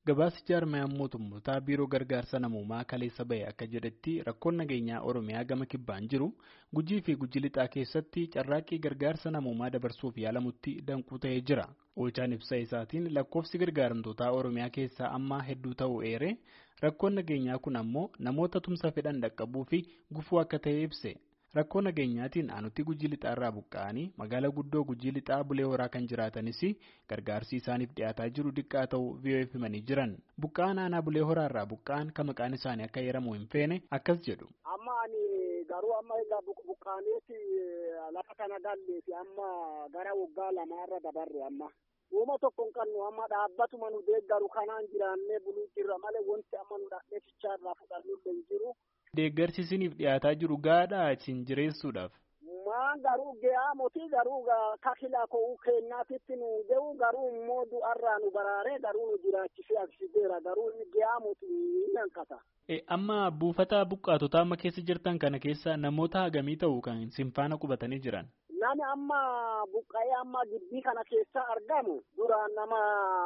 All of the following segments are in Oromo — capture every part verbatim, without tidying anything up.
Gabaasa jaarmayaan mootummoota biiroo gargaarsa namoomaa kaleessa bahe akka jedhetti rakkoon nageenyaa Oromiyaa gama kibbaan jiru Gujii fi Gujii Lixaa keessatti carraaqqii gargaarsa namoomaa dabarsuuf yaalamutti danquu ta'ee jira. Oochaan ibsa isaatiin lakkoofsi gargaaramtootaa Oromiyaa keessaa ammaa hedduu ta'uu eere rakkoon nageenyaa kun ammoo namoota tumsa fedhan dhaqqabuu fi gufuu akka ta'e ibse. Rakkoo nageenyaatiin aanutti Gujii Lixaarraa buqqa'anii magaalaa guddoo Gujii Lixaa Bulee Horaa kan jiraatanis gargaarsi isaaniif dhiyaataa jiru diqqaa ta'uu V O F himanii jiran. Buqqa'aan aanaa Bulee Horaarraa buqqa'an kan maqaan isaanii akka heeramu hin feene akkas jedhu. Amma ani garuu amma egaa buqqaaneeti lafa kana galleeti amma gara waggaa lamaarra dabarre amma. Uuma tokko hin qabnu amma dhaabbatuma nu deeggaru kanaan jiraannee buluu jirra malee wanti amma nu dhaqnee fichaarraa fudhannu hin jiru. Deeggarsi isiniif dhiyaataa jiru gaadhaa isin jireessuudhaaf. Maan garuu ga'aa mootii garuu kakilaa koo kennaatitti nu ga'u garuu immoo du'arraa nu baraaree garuu nu jiraachisee agarsiiseera garuu ga'aa mootii ni hanqata. Amma buufata buqqaatotaa amma keessa jirtan kana keessa namoota hagamii ta'u kan sinfaana qubatanii jiran. Nami amma buqqa'ee amma gibbii kana keessa argamu duraan nama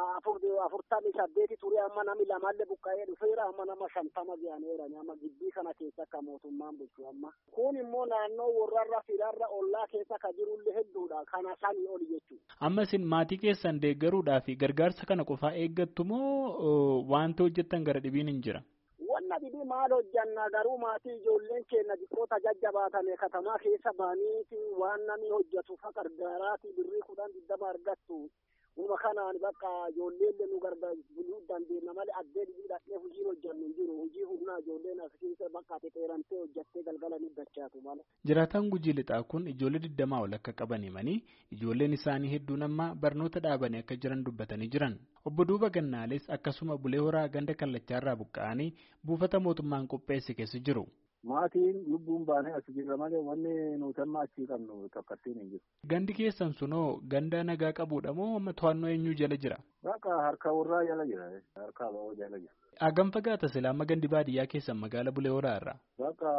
afurtamii saddeeti ture amma nami lamallee buqqa'ee dhufeera amma nama shantama ga'aneera amma gibbii kana keessa akka mootummaan bulchu amma. Kun immoo naannoo warrarra firarra ollaa keessa ka jirullee hedduudha kana sanii oli jechuudha. Amma isin maatii keessan deeggaruudhaa fi gargaarsa kana qofaa eeggattu moo wanti hojjettan gara dhibiin hin jira? Wanna dhibee maal hojjanna garuu maatii ijoolleen keenya xiqqoota jajjabaatame katamaa keessa baaniiti waan namni hojjetu fa gargaaraati birrii kudhan digdama argattu uma kanaan bakka ijoolleen nu gargaaruu dandeenya malee addee dhibii dhaqnee hojii hojjannu hin jiru hojii humnaa ijoolleen asiin bakka xixeerantee hojjattee galgala ni dachaatu mala. Jiraataan Gujii Lixaa kun ijoollee digdamaa ol akka qaban himanii ijoolleen isaanii hedduun amma barnoota dhaabanii akka jiran dubbatanii jiran. Obbo Duuba Gannaales akkasuma Bulee Horaa ganda kallachaarraa buqqa'anii buufata mootummaan qopheesse keessa jiru. Maatiin lubbuun baanee as jirra malee wanni nuti amma achii qabnu tokkottiin hin jiru. Gandi keessan sunoo ganda nagaa qabuudha moo amma to'annoo eenyuu jala jira? Bakka harka warraa jala jira. Harka ba'oo jala jira. Hagam fagaata silaa amma gandi baadiyyaa keessan magaala Bulee Horaa irraa? Bakka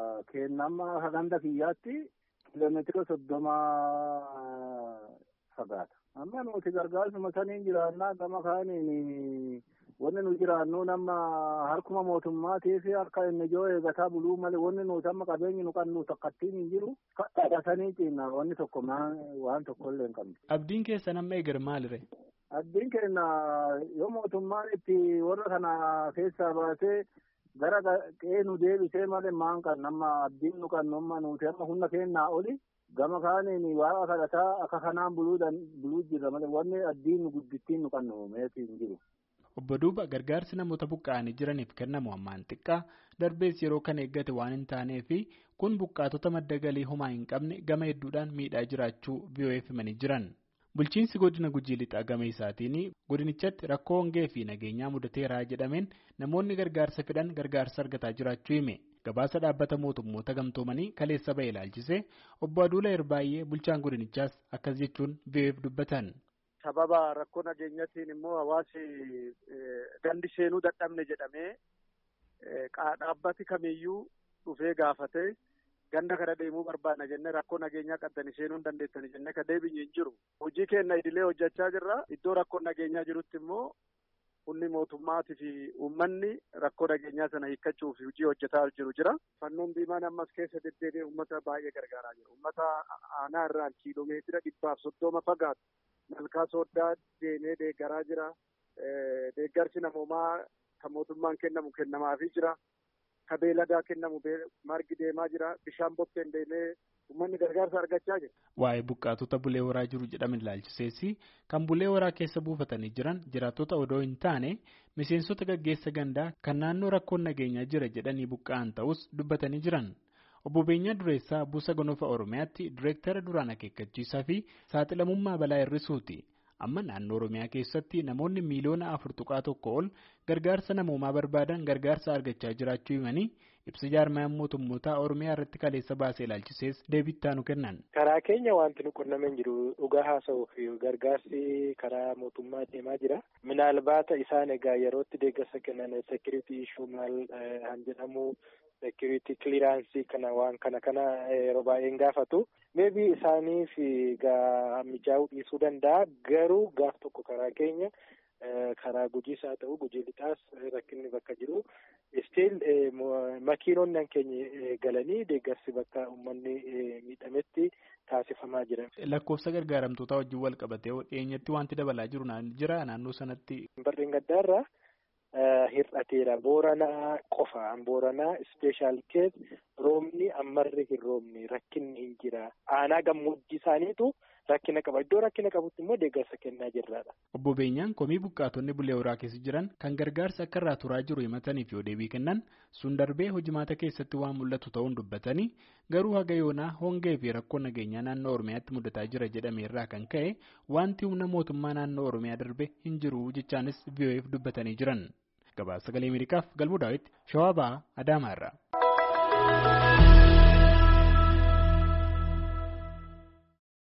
kennama ganda kiyyaatti kiiloomeetira soddoma fagaata. Amma nuti gargaarsuma saniin jiraannaa gama kaaniin wanni nu jiraannu nama harkuma mootummaatii fi harka inni ijoo eegataa buluu malee wanni nuti amma qabeenyi nu qabnu tokkottiin hin jiru. Kadhaatanii ciina wanni tokko waan tokko illee hin qabne. Abdiin keessan amma eegar maalire? Abdiin keenya yoo mootummaan itti warra kana keessaa baasee gara qe'ee nu deebisee malee maan kan nama abdiin nu qabnu amma nuti amma humna kennaa oli. Gama kaaniin waa kadhataa akka kanaan buluu jirra malee wanni abdiin nu guddittiin nu qabnu meetii hin jiru. Obbo Duuba gargaarsi namoota buqqa'anii jiraniif kennamu ammaan xiqqaa darbees yeroo kana eeggate waan hin taanee fi kun buqqaatota madda galii homaa hin qabne gama hedduudhaan miidhaa jiraachuu V O F himanii jiran. Bulchiinsi godina Gujii Lixaa gama isaatiin godinichatti rakkoo hongee fi nageenyaa mudateeraa jedhameen namoonni gargaarsa fedhan gargaarsa argataa jiraachuu hime. Gabaasa dhaabbata mootummoota gamtoomanii kaleessa bahe ilaalchise obbo Aduula Erbaay'ee bulchaan godinichaas akkas jechuun V O F dubbatan. Sababa rakkoo nageenyaatiin immoo hawaasi gandi seenuu dadhabne jedhamee dhaabbati kamiyyuu dhufee gaafatee ganda kana deemuu barbaadna jennee rakkoo nageenyaa qaddanii seenuu hin dandeessanii jennee ka deebinye hin jiru. Hojii keenya idilee hojjechaa jirra. Iddoo rakkoo nageenyaa jirutti immoo humni mootummaatii fi uummanni rakkoo nageenyaa sana hiikkachuuf hojii hojjetaa jiru jira. Fannoon Diimaan ammas keessa deddeebi'ee uummata baay'ee gargaaraa jira. Uummata aanaa irraan kiiloomeetira dhibbaaf soddoma fagaatu. Malkaa sooddaa deemee deeggaraa jira. Deeggarsi namoomaa kan mootummaan kennamu kennamaafii jira. Ka beeladaa kennamu margi deemaa jira. Bishaan bokkeen deemee uummanni gargaarsa argachaa jira. Waa'ee buqqaatota Bulee Horaa jiru jedhame ilaalchisees kan Bulee Horaa keessa buufatanii jiran jiraattota odoo hin taane miseensota gaggeessa gandaa kan naannoo rakkoon nageenyaa jira jedhanii buqqa'an ta'us dubbatanii jiran. Obbo Beenyaa Dureessaa Buusa Gonofaa Oromiyaatti Direektara duraan akeekkachiisaa fi saaxilamummaa balaa hir'isuuti. Amma naannoo Oromiyaa keessatti namoonni miiliyoona afur tuqaa tokko ol gargaarsa namoomaa barbaadan gargaarsa argachaa jiraachuu himanii ibsa jaarmayaan mootummootaa Oromiyaa irratti kaleessa baasee ilaalchisees deebii nu kennan. Karaa keenya wanti nu qunname hin jiru dhugaa haasa'uuf gargaarsi karaa mootummaa deemaa jira. Minaalbaata isaan egaa yerootti deeggarsa kennan security issue maal han jedhamu security clearance kana waan kana kana yeroo baay'een gaafatu. Maybe isaaniif mijaa'uu dhiisuu danda'a garuu gaaf tokko karaa keenya karaa gujiis haa ta'u gujii lixaas rakkinni bakka jiru istiin makiinonni keenya galanii deeggarsi bakka uummanni miidhametti taasifamaa jira. Lakkoofsa gargaaramtootaa wajjin wal qabatee dhiyeenyatti wanti dabalaa jiru jira naannoo sanatti. Barreen gaddaarraa hir'ateera booranaa qofa booranaa ispeeshaal kees roobni ammarri hin roobne rakkinni hin jira aanaa gammoojjii isaaniitu rakkina qaba iddoo rakkina qabutti immoo deeggarsa kennaa jirraadha. Obbo Beenyaan komii buqqaatonni bulee horaa keessa jiran kan gargaarsa akka irraa turaa jiru himataniif yoo deebii kennan sun darbee hojimaata keessatti waan mul'atu ta'uun dubbatanii garuu haga yoonaa hongee fi rakkoon nageenyaa naannoo Oromiyaatti mudataa jira jedhame irraa kan ka'e wanti humna mootummaa naannoo Oromiyaa darbe hin jiru jechaanis V O F dubbatanii jiran. Gabaasa Sagalee Ameerikaaf Galmuu Daawit Shawaa Ba'aa Adaamaa irraa.